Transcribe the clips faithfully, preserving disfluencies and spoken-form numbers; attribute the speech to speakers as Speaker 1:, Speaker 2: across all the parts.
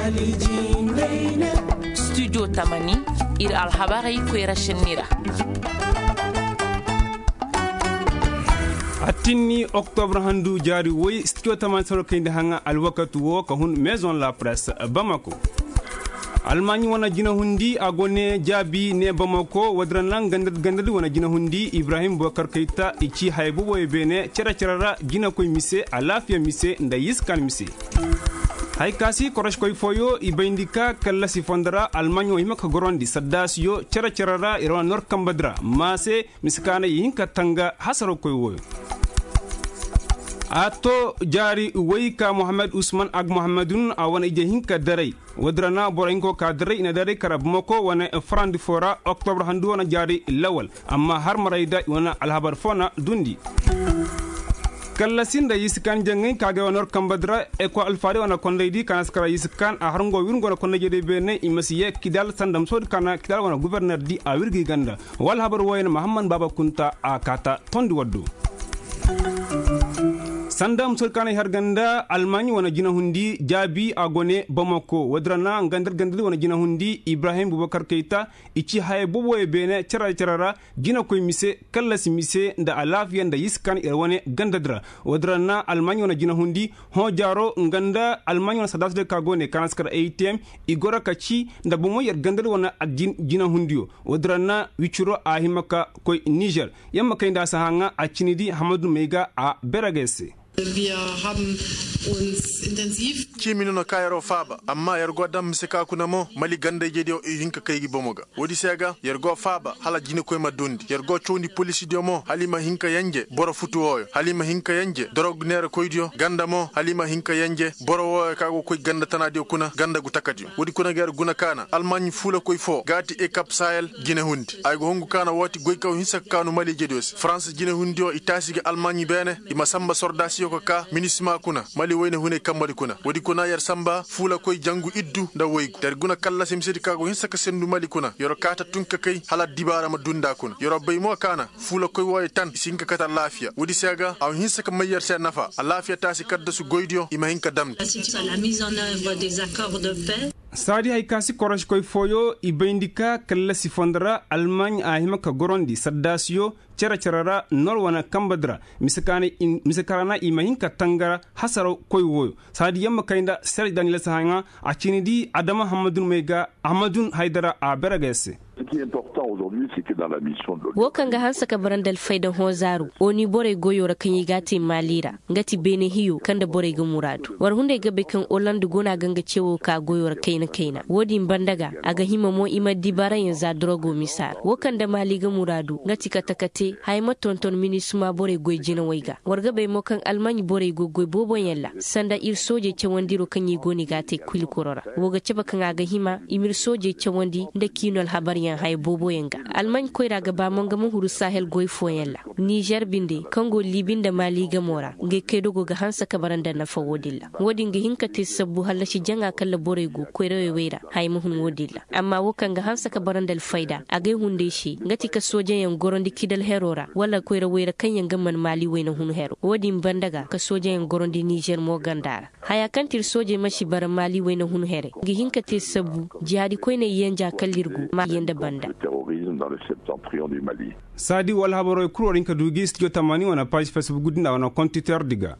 Speaker 1: studio tamani ir alhabari ko rashinira
Speaker 2: Atini octobre handu jari woy studio taman soro kende hanga alwakatu wo ka hun maison la presse Bamako. Almani wana jina hundi agone jabi ne Bamako wadran lang gandad gandad wana jina hundi Ibrahim Boubacar Keita ichi haybu boy bene chera chera jina koy mise alafia mise nda yiskan mise. Hay kasi korosh koy foyo ibindika kala sifondra Almanyo himaka gorondi sadasyo chera chera irwa nor kambadra mase miskana yinka tanga hasaro koy woyo. Ato jari wayka Muhammad Usman ag Muhammadun awana ije hinka daray wadrana borenko ka daray ina daray karab moko wana frandi fora octobre handu wana jari lawal amma har marayda wana alhabar fona dundi kala sinda yiskan jangay kage wanor kambadra e ko alfari wana kondaydi kanaskara yiskan a harngo wirngo na kondaje de bene imasiye kidal sandam sod kana kidal wana gouverneur di a wirgi ganda wal habar wayna Muhammad Baba Kunta a kata tondi waddu Sandam sulkana harganda Almani wana jina hundi jabi agone Bamako wadrana ngandar gandar wana jina hundi Ibrahim Boubacar Keita ichi haye bobo e bene chara chara jina koy mise kala si mise nda alafia nda yiskan irwane gandadra wadrana Almani wana jina hundi ho jaro nganda Almani wana sadas de kagone kanaskar A T M igora kachi nda bomo yer gandar wana adjin jina hundio wadrana wichuro ahimaka koy Niger yamma kaynda sahanga achinidi Hamadou Meiga a Beragese.
Speaker 3: Wir haben uns intensiv
Speaker 4: Chimino na kairo faba amma yargo dam misika kunamo mali gande jedio hinka kaygi bomoga wodi sega yargo faba hala jine koy madundi yargo chondi police diomo halima hinka yanje boro futu oyo halima hinka yanje dorog nere koydio gandamo halima hinka yanje boro woyo kago koy ganda tanadio kuna ganda gutakadi wodi kuna gar guna kana almany fula koy fo gati e cap sahel gine hundi ay go hongu kana woti goykaw hinsa kanu mali jedios france gine hundio itasige almany bene imasamba sordasi ko ka minisma kuna mali wayne hune kambali kuna wodi kuna yar samba fula koy jangu iddu da woy der guna kala simsidi kago hinsa ka sendu mali kuna yoro kata tunka kay hala dibara ma dunda kuna yoro bay mo kana fula koy woy tan sinka kata lafiya wodi sega aw hinsa ka mayer sen nafa lafiya tasi kadda su goydio ima hinka damdi
Speaker 3: la mise en œuvre des accords de paix.
Speaker 2: Sadi hay kasi korosh koy foyo ibindika kala sifondra Almany ahimaka gorondi sadasyo chera cherara nor wana kambadra misakane misakarana imahinka tangara hasaro koy woyo sadi yamma kainda sel Daniel Sahanga achinidi Adama Hamadou Meiga Ahmadou Haidara a Beragese.
Speaker 5: Ce qui est important aujourd'hui, c'est que dans la mission de l'O N U,
Speaker 6: wokanga hansa ka barandal fayda hozaru oni bore goyo ra kanyi gati malira ngati bene hiyo kanda bore ga muradu war hunde gabe kan Orlando gona ganga cewo ka goyo ra kaina kaina wodi bandaga aga hima mo ima dibara yin za drogo misar wokanda mali ga muradu ngati katakate hay matonton minisuma bore goy jina waiga war gabe mo kan Almany bore go goy bobo yalla sanda ir soje cewandiro kanyi goni gate kwil korora woga ceba kan aga hima imir soje cewandi nda kinol habari hay bobo yenga Almany koy raga ba monga mo huru sahel goy foyella Niger binde Congo libinda mali gamora nge kedogo ga hansa kabaranda na fawodilla wodi nge hinkati sabbu halashi janga kala borego koy rewe wera hay mo hun wodilla amma wokanga hansa kabaranda al faida age hunde shi ngati ka soje yan gorondi kidal herora wala koy rewe kanyen gamman mali wena hun hero wodi bandaga ka soje yan gorondi Niger mo gandara haya kantir soje mashi bar mali wena hun here nge hinkati sabbu jihadi koy ne yanja kallirgu ma yenda banda
Speaker 5: terrorisme dans le septentrion du Mali.
Speaker 2: Sadi wal habaro kurorin ka dugi studio tamani wana page Facebook gudinda wana compteur diga.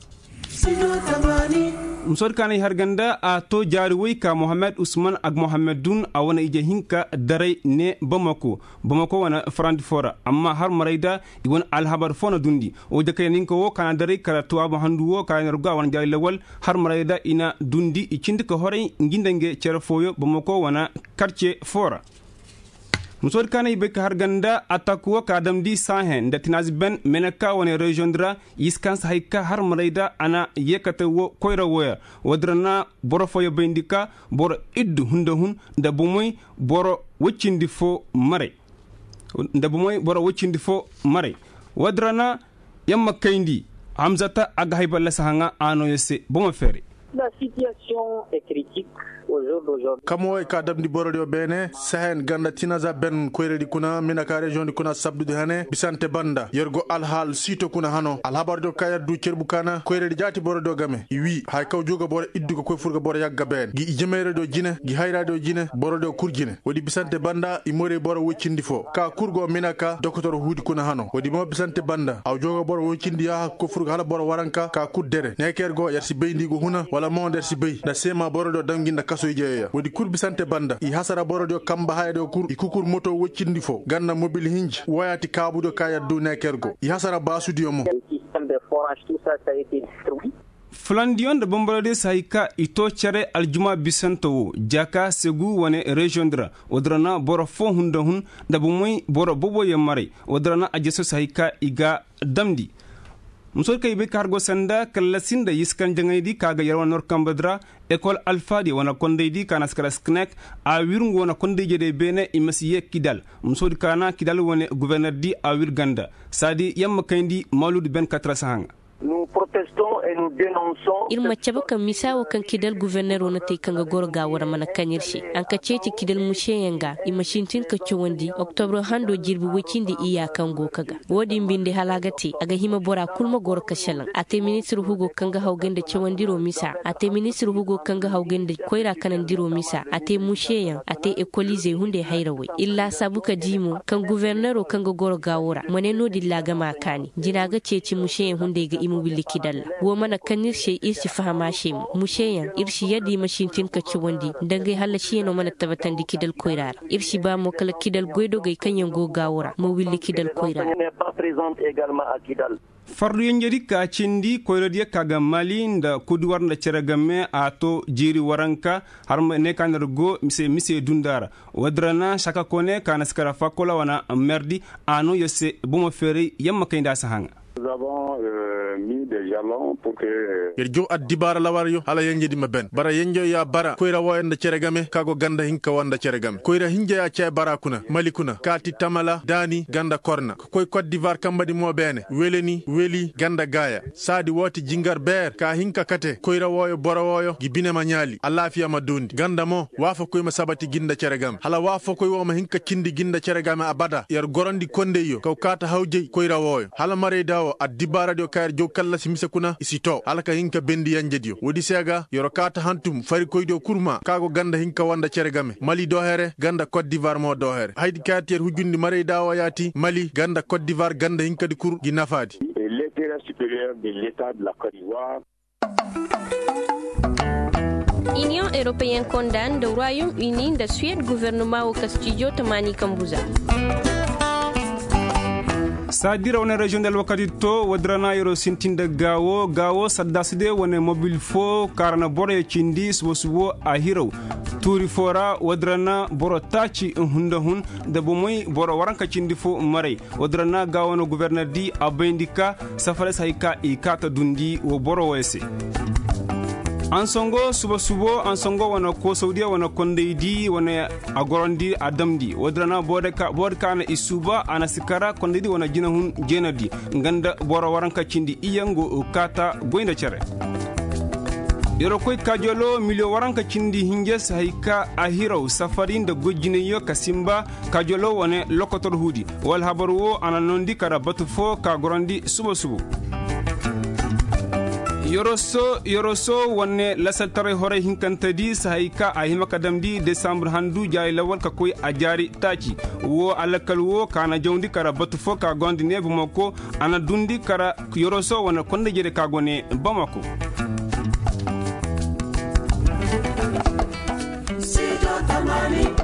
Speaker 2: Msor kana harganda a to jari wayka Muhammad Usman ag Muhammadun a wana ije hinka daray ne Bamako Bamako wana frandi fora amma har marayda iwan alhabar fona dundi o de kay ninko wo kana daray karatu aba handu wo kana ruga wana jari lawal har marayda ina dundi ikindi ko hore ngindange cere foyo Bamako wana quartier fora musor kana ibeka harganda atakuwa kadam di sahen da tinazi ben menaka wane rejoindra iskans haika har marayda ana yekata wo koyra woya wadrana boro foyo bendika boro iddu hunda hun da bumoy boro wicindi fo mare da bumoy boro wicindi fo mare wadrana yamma kayndi hamzata aga hayballa sahanga ano yesse boma fere.
Speaker 7: La situation est critique au
Speaker 4: kamo ka dabdi borodio bene sahen ganda tinaza ben koyredi kuna minaka region di kuna sabdu hane bisante banda yergo alhal sito kuna hano alhabardo kayar du cerbukana koyredi jati borodio game wi hay kaw joga boro iddugo koy furga boro yagga ben gi jemere do jine gi hayrado jine borodio kurjine wodi bisante banda imore boro woccindi fo ka kurgo minaka dokotoro hudi kuna hano wodi mo bisante banda aw joga boro woccindi ya ko furga hala boro waranka ka kuddere nekergo yarsi beydigo huna wala mo der si bey da sema borodio danginda kaso jeeya wodi kurbi sante banda i hasara borodio kamba haydo kur i kukur moto woccindi fo ganna mobile hinj wayati kabudo kaya do nekergo i hasara basudio mo
Speaker 2: Flandion de Bombarde Saika ito chere aljuma bisanto jaka segu wane region dra odrana boro fo hunda hun da bumoi boro bobo yamare odrana ajeso Saika iga damdi musol kay be kargo sanda kalasinda yiskan jangaydi kaga yarwan nor kambadra école alpha di wana kondeydi kana skala sknek a wirngo wana kondeyje de bene imasiye kidal musol kana kidal wone gouverneur di a wirganda sadi yamma kayndi maulud ben quatre sahanga.
Speaker 7: Nous protestons et nous dénonçons.
Speaker 6: Il m'a tchaba kan misawo kan kidal gouverneur wona te kanga gorga wara mana kanyirshi an ka ceci kidal musheyenga imashintin ka chowandi octobre hando jirbi wicindi iya kango kaga wodi mbinde halagati aga hima bora kulma gor kashalan ate ministre hugo kanga hawgende chowandiro misa ate ministre hugo kanga hawgende koira kanandiro misa ate musheyan ate ekolize hunde hayrawe illa sabuka dimo kan gouverneur kanga gorga wara moneno dillaga makani jinaga ceci musheyen hunde ga imobili kidalla wo mana kanir she irsi fahama she musheyan irsi yadi mashintin ka ci wandi dangai halla shi no mana tabatan di kidal koirar irsi ba mo kala kidal goido gai kanyan go gawura mo willi kidal koirar fardu yenjeri ka cindi koyrodiya kaga mali nda kuduwar nda ceragamme ato jiri waranka harma ne kanar go mise mise dundara wadrana shaka kone kana skara fakola wana merdi ano yose bomo fere yamma kaynda sahanga.
Speaker 5: Nous avons euh, mis des jalons pour que
Speaker 4: yerjo addibara lawaryo hala yenjedi maben bara yenjo ya bara koira wayanda ceregame kago ganda hinka wanda ceregame koira hinje ya ce bara kuna malikuna kati tamala dani ganda korna koy Côte d'Ivoire kambadi mo bene weleni weli ganda gaya sadi woti jingar ber ka hinka kate koira woyo bora woyo gibine manyali alafiya madundi ganda mo wafa koy ma sabati ginda ceregame hala wafa koy woma hinka kindi ginda ceregame abada yer gorondi kondeyo kaw kata hawje koira woyo hala mare dawo addibara dio kayar jo kala simise kuna isito alaka hinka bendi yanjedio wodi sega yoro kata hantum fari koydo kurma kago ganda hinka wanda ceregame mali dohere ganda Côte d'Ivoire mo dohere haydi katier hujundi mare dawa yati mali ganda Côte d'Ivoire ganda hinka di kur gi nafadi
Speaker 5: et l'intérêt supérieur de l'état de la Côte d'Ivoire.
Speaker 6: Union européenne condamne le Royaume-Uni de Suède gouvernement au Castillo Tamani Kambuza.
Speaker 2: sadira wona région del wakati to wadrana yoro sintinde gawo gawo saddasde wona mobile fo karna bore cindi suwo suwo a hiro turi fora wadrana boro taci hunda hun de bomoy boro waranka cindi fo mare wadrana gawo no gouverneur di abendika safare sayka e kata dundi wo boro wese ansongo suba subo ansongo wana ko saudiya wana kondeidi wana agorondi adamdi wadrana bodeka bodka na isuba ana sikara kondeidi wana jina hun jenadi nganda boro waranka cindi iyango kata goinda cere yoro koy kajolo milio waranka cindi hinges haika ahiro safarin da gojine yo kasimba kajolo wana lokotor hudi wal habaru ana nondi kara batufo ka gorondi suba subo yoroso yoroso wonne lasal tare hore hinkantadi sahayka a himaka damdi décembre handu jay lawal ka koy a jari taci wo alakal wo kana jawndi kara batu fo ka gondi ne bamako ana dundi kara yoroso wona konde jere ka gone bamako Sido Tamani